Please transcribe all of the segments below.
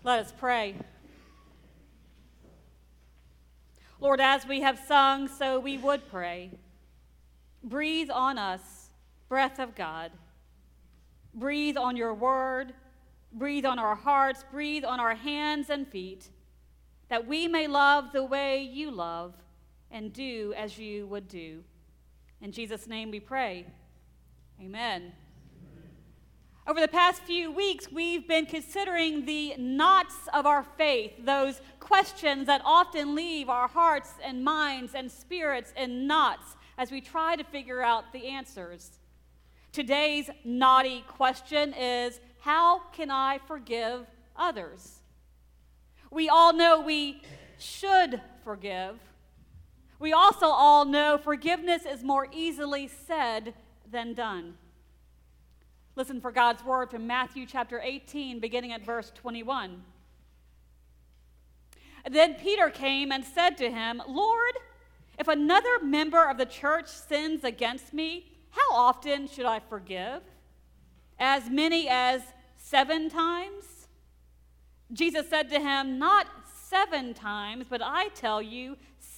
Let us pray. Lord, as we have sung, so we would pray. Breathe on us, breath of God. Breathe on your word. Breathe on our hearts. Breathe on our hands and feet, that we may love the way you love and do as you would do. In Jesus' name we pray. Amen. Over the past few weeks, we've been considering the knots of our faith, those questions that often leave our hearts and minds and spirits in knots as we try to figure out the answers. Today's knotty question is, how can I forgive others? We all know we should forgive. We also all know forgiveness is more easily said than done. Listen for God's word from Matthew chapter 18, beginning at verse 21. Then Peter came and said to him, Lord, if another member of the church sins against me, how often should I forgive? As many as 7 times? Jesus said to him, not 7 times, but I tell you,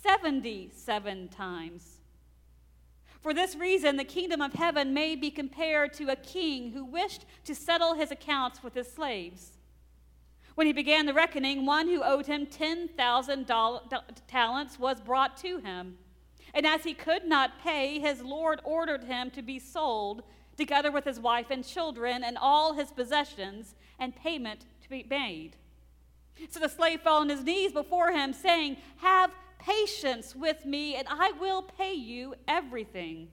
77 times. For this reason, the kingdom of heaven may be compared to a king who wished to settle his accounts with his slaves. When he began the reckoning, one who owed him 10,000 talents was brought to him. And as he could not pay, his lord ordered him to be sold, together with his wife and children and all his possessions, and payment to be made. So the slave fell on his knees before him, saying, have patience with me, and I will pay you everything.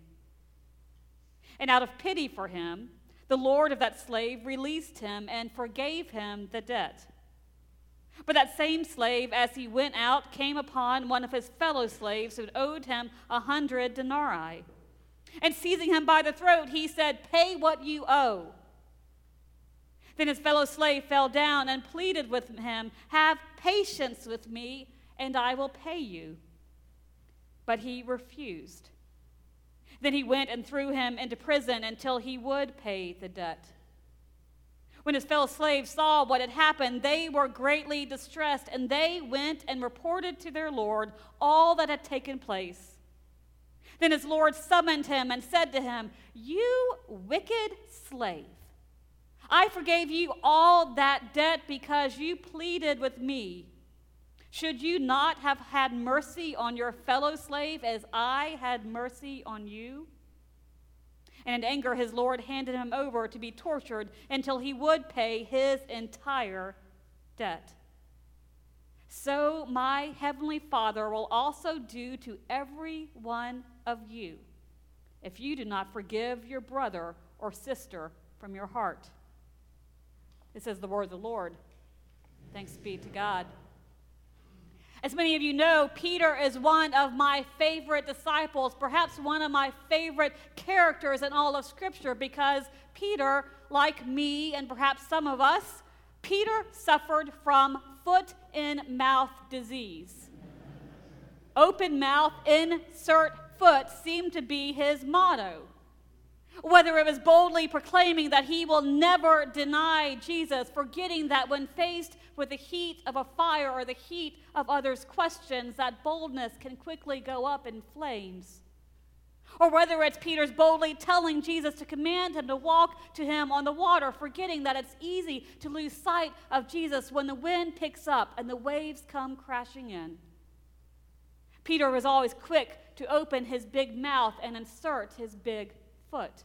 And out of pity for him, the lord of that slave released him and forgave him the debt. But that same slave, as he went out, came upon one of his fellow slaves who owed him 100 denarii. And seizing him by the throat, he said, pay what you owe. Then his fellow slave fell down and pleaded with him, have patience with me, and I will pay you. But he refused. Then he went and threw him into prison until he would pay the debt. When his fellow slaves saw what had happened, they were greatly distressed, and they went and reported to their lord all that had taken place. Then his lord summoned him and said to him, you wicked slave, I forgave you all that debt because you pleaded with me. Should you not have had mercy on your fellow slave as I had mercy on you? And in anger, his lord handed him over to be tortured until he would pay his entire debt. So my heavenly Father will also do to every one of you if you do not forgive your brother or sister from your heart. This is the word of the Lord. Thanks be to God. As many of you know, Peter is one of my favorite disciples, perhaps one of my favorite characters in all of Scripture, because Peter, like me and perhaps some of us, Peter suffered from foot-in-mouth disease. Open mouth, insert foot seemed to be his motto. Whether it was boldly proclaiming that he will never deny Jesus, forgetting that when faced with the heat of a fire or the heat of others' questions, that boldness can quickly go up in flames. Or whether it's Peter's boldly telling Jesus to command him to walk to him on the water, forgetting that it's easy to lose sight of Jesus when the wind picks up and the waves come crashing in. Peter was always quick to open his big mouth and insert his big foot.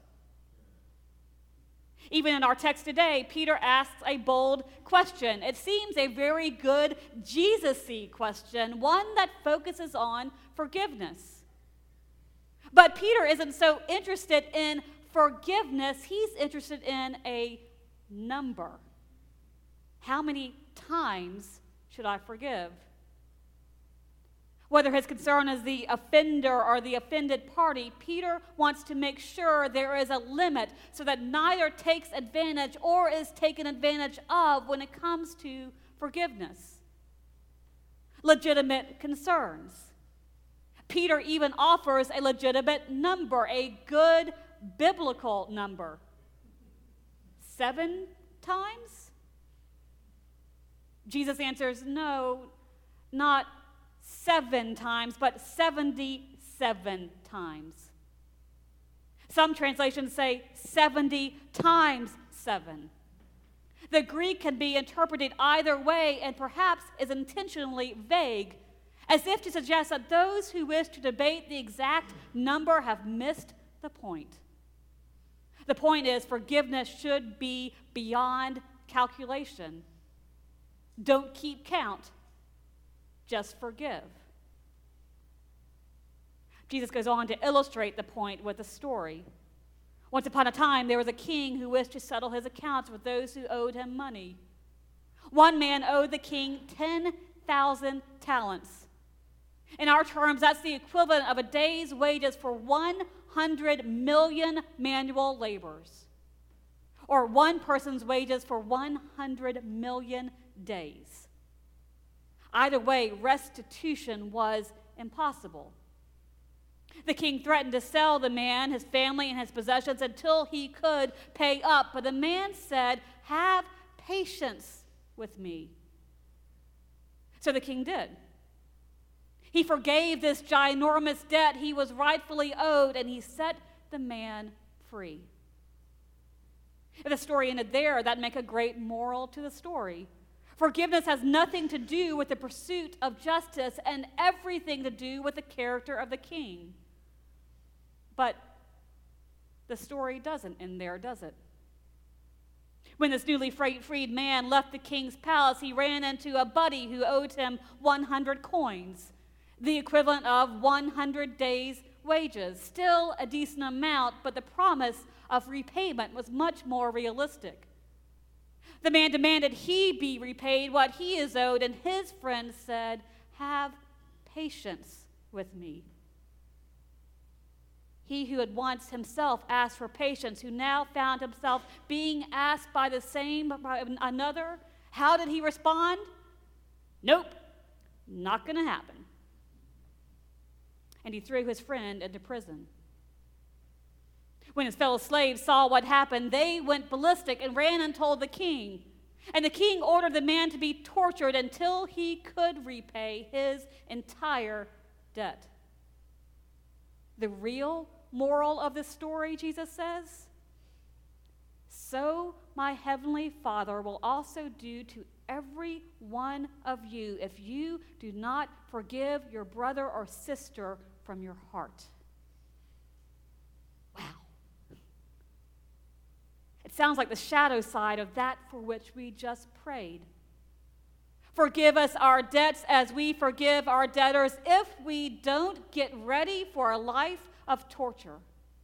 Even in our text today, Peter asks a bold question. It seems a very good Jesus-y question, one that focuses on forgiveness. But Peter isn't so interested in forgiveness. He's interested in a number. How many times should I forgive? Whether his concern is the offender or the offended party, Peter wants to make sure there is a limit so that neither takes advantage or is taken advantage of when it comes to forgiveness. Legitimate concerns. Peter even offers a legitimate number, a good biblical number. 7 times? Jesus answers, no, not 7 times, but 77 times. Some translations say 70 times 7. The Greek can be interpreted either way and perhaps is intentionally vague, as if to suggest that those who wish to debate the exact number have missed the point. The point is, forgiveness should be beyond calculation. Don't keep count, just forgive. Jesus goes on to illustrate the point with a story. Once upon a time, there was a king who wished to settle his accounts with those who owed him money. One man owed the king 10,000 talents. In our terms, that's the equivalent of a day's wages for 100 million manual laborers, or one person's wages for 100 million days. Either way, restitution was impossible. The king threatened to sell the man, his family, and his possessions until he could pay up. But the man said, "Have patience with me." So the king did. He forgave this ginormous debt he was rightfully owed, and he set the man free. If the story ended there, that'd make a great moral to the story. Forgiveness has nothing to do with the pursuit of justice and everything to do with the character of the king. But the story doesn't end there, does it? When this newly freed man left the king's palace, he ran into a buddy who owed him 100 coins, the equivalent of 100 days' wages. Still a decent amount, but the promise of repayment was much more realistic. The man demanded he be repaid what he is owed, and his friend said, "Have patience with me." He who had once himself asked for patience, who now found himself being asked by another, how did he respond? Nope, not going to happen. And he threw his friend into prison. When his fellow slaves saw what happened, they went ballistic and ran and told the king. And the king ordered the man to be tortured until he could repay his entire debt. The real moral of this story, Jesus says, so my heavenly Father will also do to every one of you if you do not forgive your brother or sister from your heart. Wow. It sounds like the shadow side of that for which we just prayed. Forgive us our debts as we forgive our debtors if we don't get ready for a life of torture.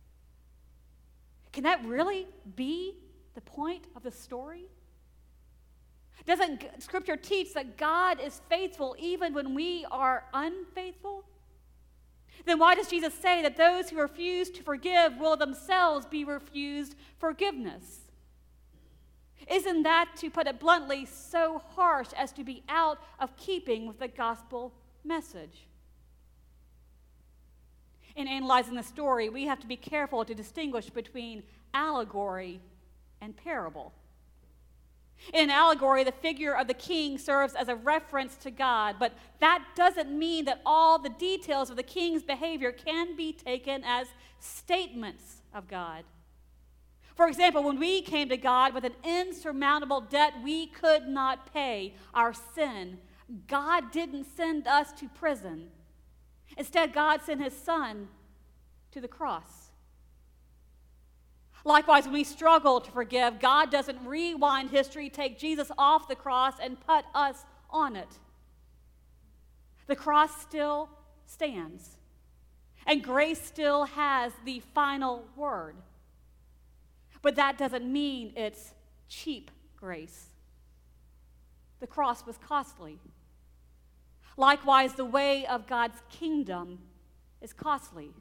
Can that really be the point of the story? Doesn't Scripture teach that God is faithful even when we are unfaithful? Then why does Jesus say that those who refuse to forgive will themselves be refused forgiveness? Isn't that, to put it bluntly, so harsh as to be out of keeping with the gospel message? In analyzing the story, we have to be careful to distinguish between allegory and parable. In an allegory, the figure of the king serves as a reference to God, but that doesn't mean that all the details of the king's behavior can be taken as statements of God. For example, when we came to God with an insurmountable debt we could not pay, our sin, God didn't send us to prison. Instead, God sent his Son to the cross. Likewise, when we struggle to forgive, God doesn't rewind history, take Jesus off the cross, and put us on it. The cross still stands, and grace still has the final word. But that doesn't mean it's cheap grace. The cross was costly. Likewise, the way of God's kingdom is costly.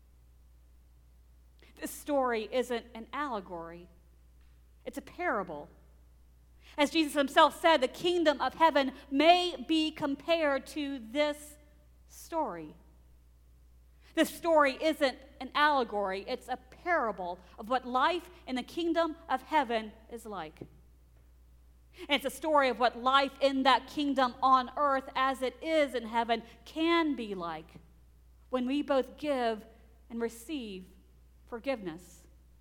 This story isn't an allegory. It's a parable. As Jesus himself said, the kingdom of heaven may be compared to this story. This story isn't an allegory. It's a parable of what life in the kingdom of heaven is like. And it's a story of what life in that kingdom on earth as it is in heaven can be like when we both give and receive forgiveness.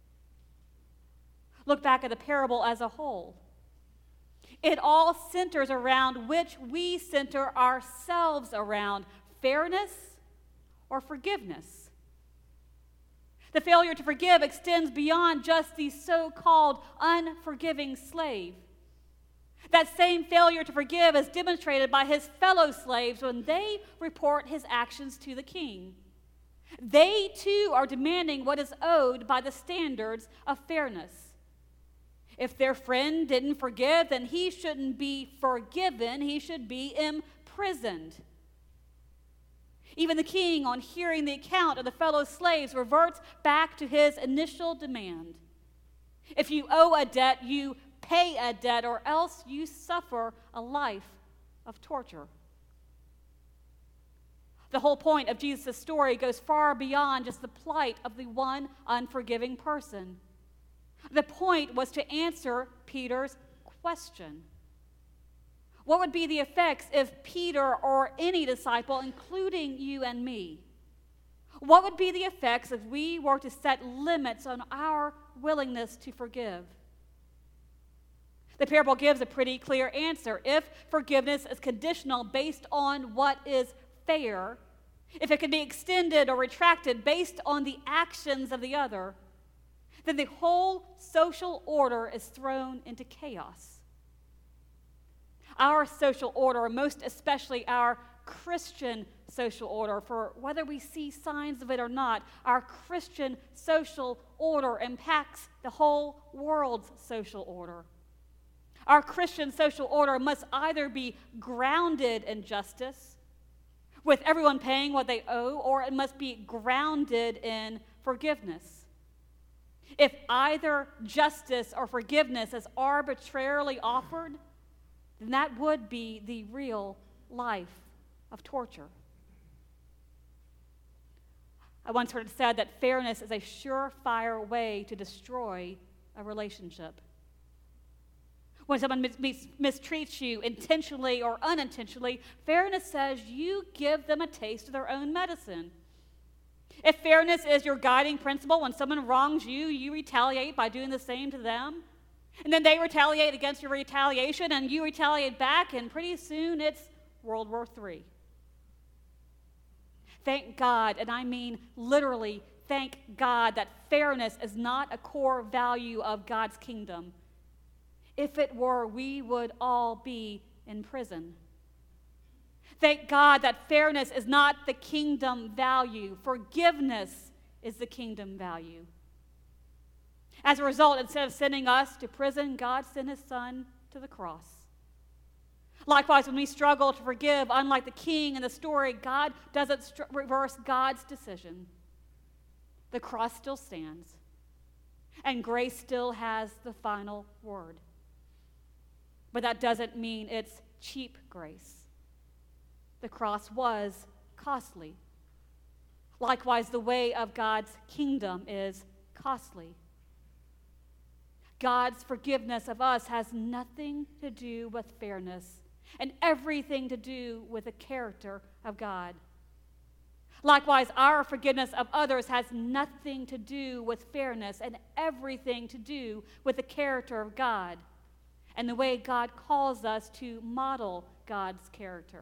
Look back at the parable as a whole. It all centers around which we center ourselves around: fairness or forgiveness. The failure to forgive extends beyond just the so-called unforgiving slave. That same failure to forgive is demonstrated by his fellow slaves when they report his actions to the king. They too are demanding what is owed by the standards of fairness. If their friend didn't forgive, then he shouldn't be forgiven, he should be imprisoned. Even the king, on hearing the account of the fellow slaves, reverts back to his initial demand. If you owe a debt, you pay a debt, or else you suffer a life of torture. The whole point of Jesus' story goes far beyond just the plight of the one unforgiving person. The point was to answer Peter's question. What would be the effects if Peter or any disciple, including you and me, what would be the effects if we were to set limits on our willingness to forgive? The parable gives a pretty clear answer. If forgiveness is conditional based on what is fair, if it can be extended or retracted based on the actions of the other, then the whole social order is thrown into chaos. Our social order, most especially our Christian social order, for whether we see signs of it or not, our Christian social order impacts the whole world's social order. Our Christian social order must either be grounded in justice, with everyone paying what they owe, or it must be grounded in forgiveness. If either justice or forgiveness is arbitrarily offered, then that would be the real life of torture. I once heard it said that fairness is a surefire way to destroy a relationship. When someone mistreats you intentionally or unintentionally, fairness says you give them a taste of their own medicine. If fairness is your guiding principle, when someone wrongs you, you retaliate by doing the same to them. And then they retaliate against your retaliation, and you retaliate back, and pretty soon it's World War III. Thank God, and I mean literally thank God, that fairness is not a core value of God's kingdom. If it were, we would all be in prison. Thank God that fairness is not the kingdom value. Forgiveness is the kingdom value. As a result, instead of sending us to prison, God sent his son to the cross. Likewise, when we struggle to forgive, unlike the king in the story, God doesn't reverse God's decision. The cross still stands, and grace still has the final word. But that doesn't mean it's cheap grace. The cross was costly. Likewise, the way of God's kingdom is costly. God's forgiveness of us has nothing to do with fairness and everything to do with the character of God. Likewise, our forgiveness of others has nothing to do with fairness and everything to do with the character of God and the way God calls us to model God's character.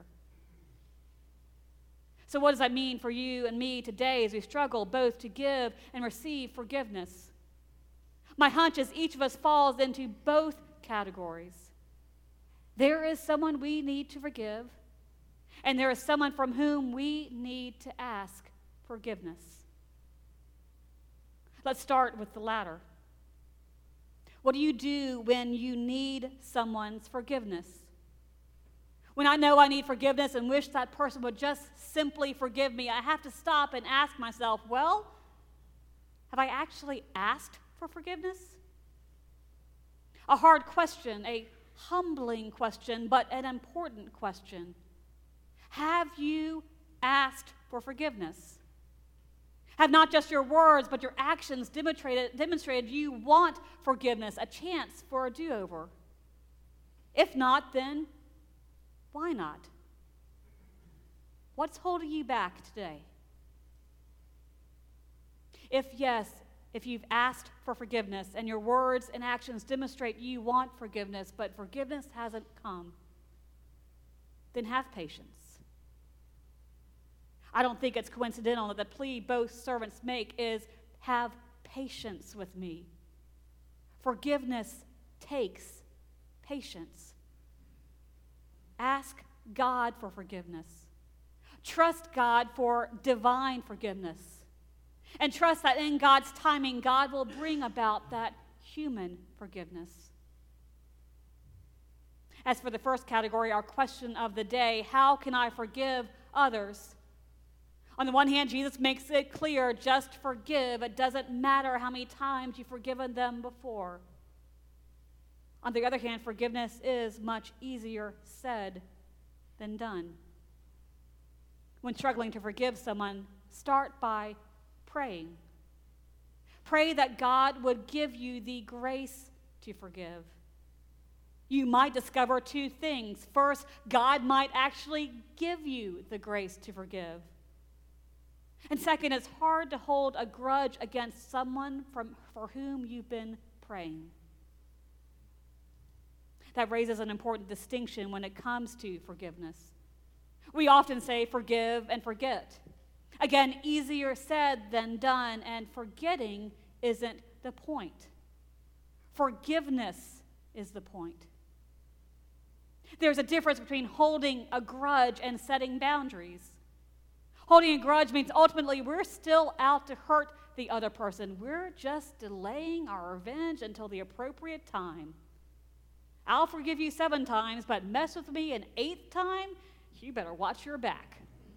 So what does that mean for you and me today as we struggle both to give and receive forgiveness? My hunch is each of us falls into both categories. There is someone we need to forgive, and there is someone from whom we need to ask forgiveness. Let's start with the latter. What do you do when you need someone's forgiveness? When I know I need forgiveness and wish that person would just simply forgive me, I have to stop and ask myself, well, have I actually asked for forgiveness? A hard question, a humbling question, but an important question. Have you asked for forgiveness? Have not just your words, but your actions demonstrated you want forgiveness, a chance for a do-over? If not, then why not? What's holding you back today? If yes, if you've asked for forgiveness and your words and actions demonstrate you want forgiveness, but forgiveness hasn't come, then have patience. I don't think it's coincidental that the plea both servants make is, have patience with me. Forgiveness takes patience. Ask God for forgiveness. Trust God for divine forgiveness. And trust that in God's timing, God will bring about that human forgiveness. As for the first category, our question of the day, how can I forgive others? On the one hand, Jesus makes it clear, just forgive. It doesn't matter how many times you've forgiven them before. On the other hand, forgiveness is much easier said than done. When struggling to forgive someone, start by praying. Pray that God would give you the grace to forgive. You might discover two things. First, God might actually give you the grace to forgive. And second, it's hard to hold a grudge against someone for whom you've been praying. That raises an important distinction when it comes to forgiveness. We often say forgive and forget. Again, easier said than done, and forgetting isn't the point. Forgiveness is the point. There's a difference between holding a grudge and setting boundaries. Holding a grudge means ultimately we're still out to hurt the other person. We're just delaying our revenge until the appropriate time. I'll forgive you 7 times, but mess with me an 8th time, you better watch your back.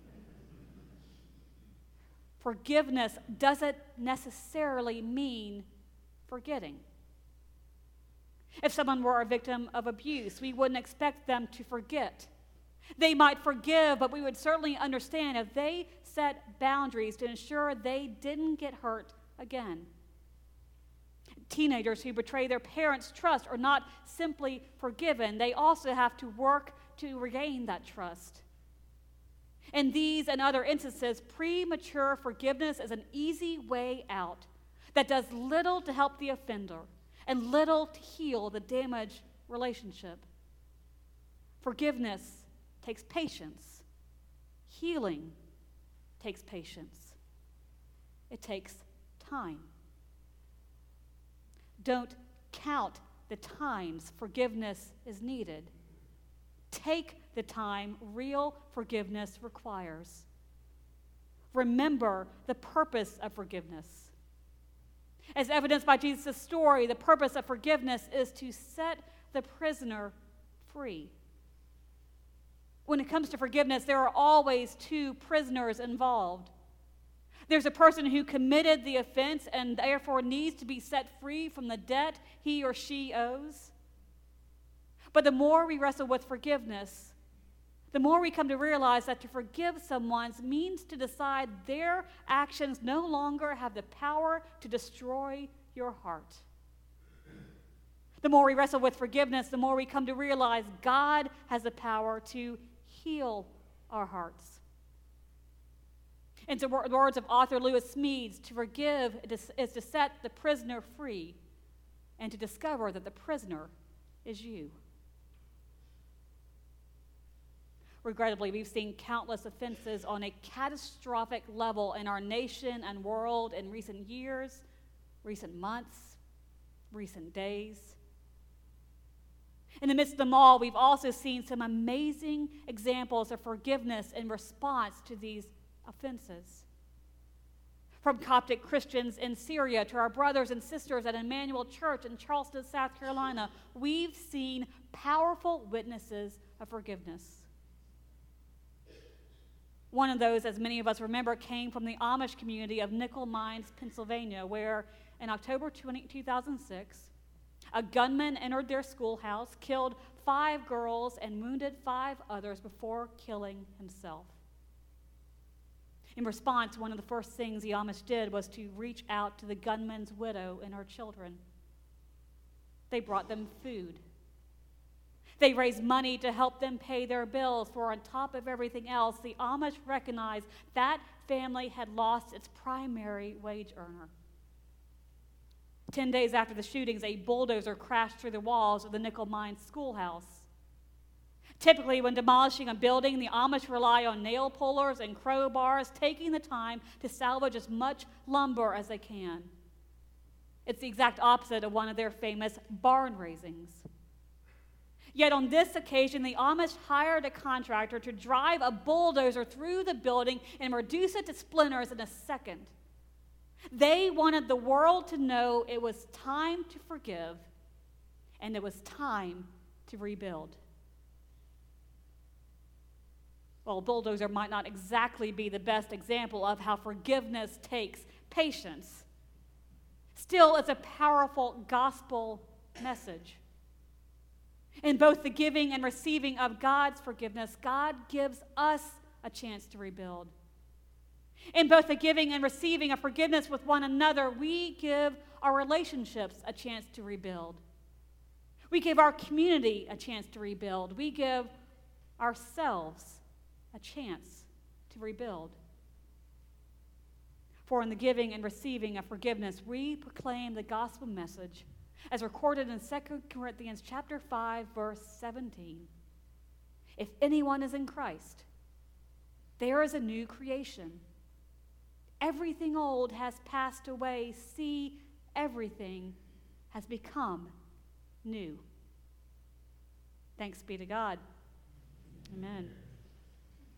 Forgiveness doesn't necessarily mean forgetting. If someone were a victim of abuse, we wouldn't expect them to forget. They might forgive, but we would certainly understand if they set boundaries to ensure they didn't get hurt again. Teenagers who betray their parents' trust are not simply forgiven. They also have to work to regain that trust. In these and other instances, premature forgiveness is an easy way out that does little to help the offender and little to heal the damaged relationship. Forgiveness takes patience. Healing takes patience. It takes time. Don't count the times forgiveness is needed. Take the time real forgiveness requires. Remember the purpose of forgiveness. As evidenced by Jesus' story, the purpose of forgiveness is to set the prisoner free. When it comes to forgiveness, there are always 2 prisoners involved. There's a person who committed the offense and therefore needs to be set free from the debt he or she owes. But the more we wrestle with forgiveness, the more we come to realize that to forgive someone means to decide their actions no longer have the power to destroy your heart. The more we wrestle with forgiveness, the more we come to realize God has the power to heal our hearts. In the words of author Lewis Smedes, to forgive is to set the prisoner free and to discover that the prisoner is you. Regrettably, we've seen countless offenses on a catastrophic level in our nation and world in recent years, recent months, recent days. In the midst of them all, we've also seen some amazing examples of forgiveness in response to these offenses. From Coptic Christians in Syria to our brothers and sisters at Emmanuel Church in Charleston, South Carolina, we've seen powerful witnesses of forgiveness. One of those, as many of us remember, came from the Amish community of Nickel Mines, Pennsylvania, where in October 2006, a gunman entered their schoolhouse, killed 5 girls, and wounded 5 others before killing himself. In response, one of the first things the Amish did was to reach out to the gunman's widow and her children. They brought them food. They raised money to help them pay their bills, for on top of everything else, the Amish recognized that family had lost its primary wage earner. 10 days after the shootings, a bulldozer crashed through the walls of the Nickel Mines schoolhouse. Typically, when demolishing a building, the Amish rely on nail pullers and crowbars, taking the time to salvage as much lumber as they can. It's the exact opposite of one of their famous barn raisings. Yet on this occasion, the Amish hired a contractor to drive a bulldozer through the building and reduce it to splinters in a second. They wanted the world to know it was time to forgive and it was time to rebuild. Well, a bulldozer might not exactly be the best example of how forgiveness takes patience. Still, it's a powerful gospel message. In both the giving and receiving of God's forgiveness, God gives us a chance to rebuild. In both the giving and receiving of forgiveness with one another, we give our relationships a chance to rebuild. We give our community a chance to rebuild. We give ourselves a chance to rebuild. For in the giving and receiving of forgiveness, we proclaim the gospel message as recorded in 2 Corinthians chapter 5, verse 17. If anyone is in Christ, there is a new creation. Everything old has passed away. See, everything has become new. Thanks be to God. Amen.